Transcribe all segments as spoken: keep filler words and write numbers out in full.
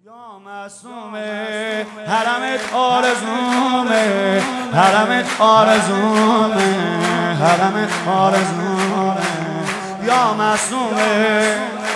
یا معصومه حرمت آرزومه، حرمت آرزومه، حرمت آرزومه یا معصومه.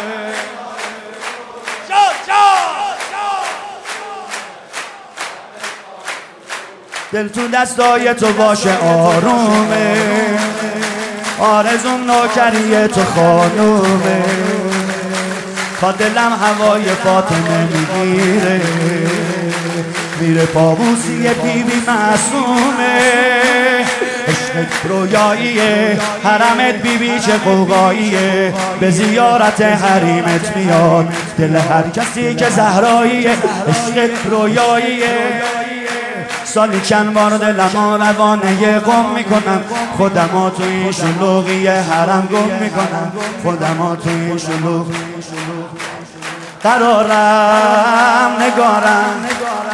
دل تو دستای تو باشه آرومه، آرزوم نوکری تو خانومه، تا دلم هوای فاطمه میگیره، میره پابوسی بی بی معصومه. عشقت رویاییه، حرمت بی بی چه قوقاییه، به زیارت حریمت میاد دل هر کسی که زهراییه. عشقت رویاییه، سالی چند بار دلمو روانه گم میکنم، خودمو تو این شلوغی حرم گم میکنم، خودمو تو این شلوغ قرارم نگارم،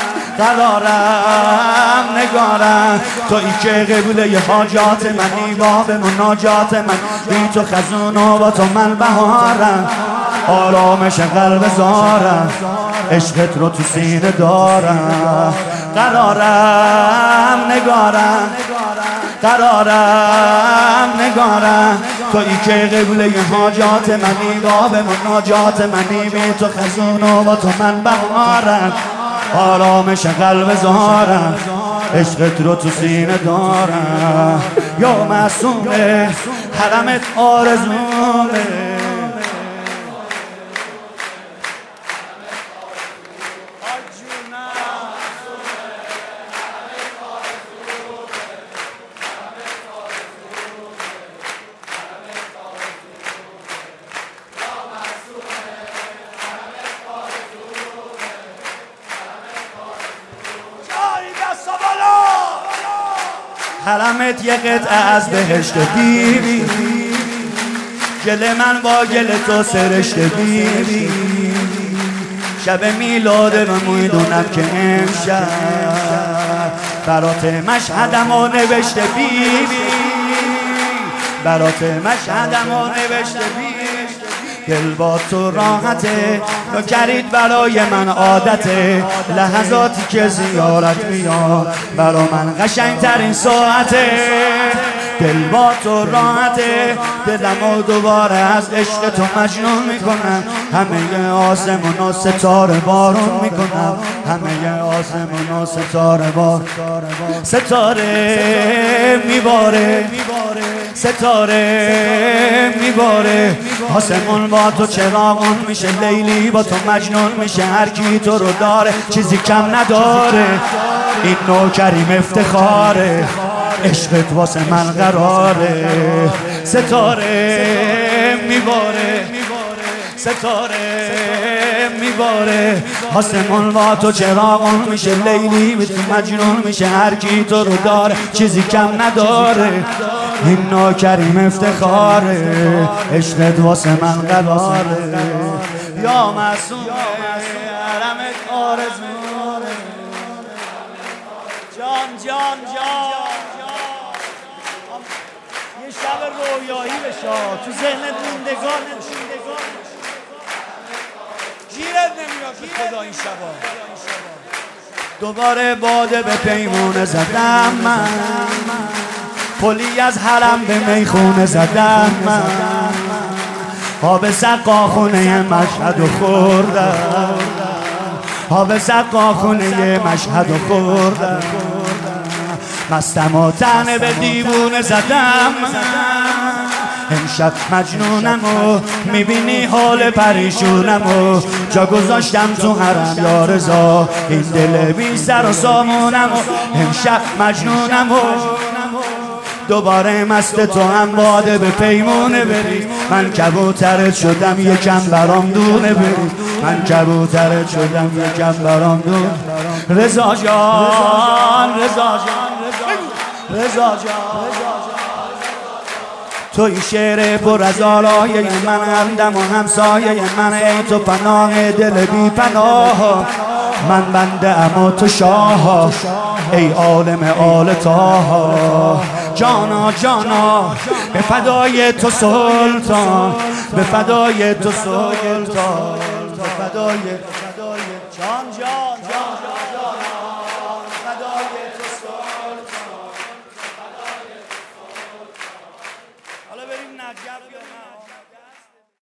قرارم نگارم، تویی که قبوله حاجات منی، باب مناجات من، بی تو خزون و با تو من بهارم، آرامش قلب زارم، عشقت رو تو سینه دارم. قرارم نگارم، قرارم نگارم، تویی که قبوله حاجات منی، باب مناجات منی، بی تو خزون و با تو من بهارم، آرامش قلب زارم، عشقت رو تو سینه دارم. یا معصومه حرمت آرزومه. حرمت یه قطعه از بهشت بیبی، گل من با گل تو سرشت بیبی، شب میلاده و میدونم که امشب برات مشهدم و نوشته بیبی، برات مشهدم و نوشته بیبی. دل با تو راحته، نوکرید برای من عادته، لحظاتی که زیارت میاد برا من قشنگ ترین ساعته. دل با تو راحته، دلمو دوباره از عشق تو مجنون میکنم، همه آسمون و ستاره بارون میکنم، همه آسمون و ستاره بار ستاره میباره، ستاره میباره، آسمون با تو چراغون میشه، لیلی با تو مجنون میشه، هر کی تو رو داره چیزی کم نداره، این نوکریم افتخاره، عشقت واسه من قراره. ستاره میباره، ستاره میباره، آسمون با تو چراغون میشه، لیلی به تو مجنون میشه، هر کی تو رو داره چیزی کم نداره، این نوکریم افتخاره، عشقت واسه من قراره. یا معصومه حرمت آرزومه. جان جان جان یه شب رویایی بشه تو ذهنت موندگار، گیرت نمیاد به خدا این شبا. دوباره باده به پیمونه زدم من، پلی از حرم به میخونه زدم من، آب سقا خونه مشهد و خوردم، آب سقا خونه مشهد و خوردم، مستم و تنه به دیوونه زدم من، امشب مجنونم و میبینی حال پریشونم و جا گذاشتم تو حرم یا رضا، این دل بی سر و سامونم و امشب مجنونم و دوباره مست تو هم باده به پیمونه بری، من کبوترت شدم یکم برام دونه بری، من کبوترت شدم یکم برام دونه. رضا جان رضا جان رضا جان، توی شعر پر از آرایه من، همدم و همسایه من، ای تو پناه دل بی پناه، من بنده ام و تو شاه، ای عالم آل طه. جانا جانا به فدای تو سلطان، به فدای تو سلطان، به فدای عجب یا نه؟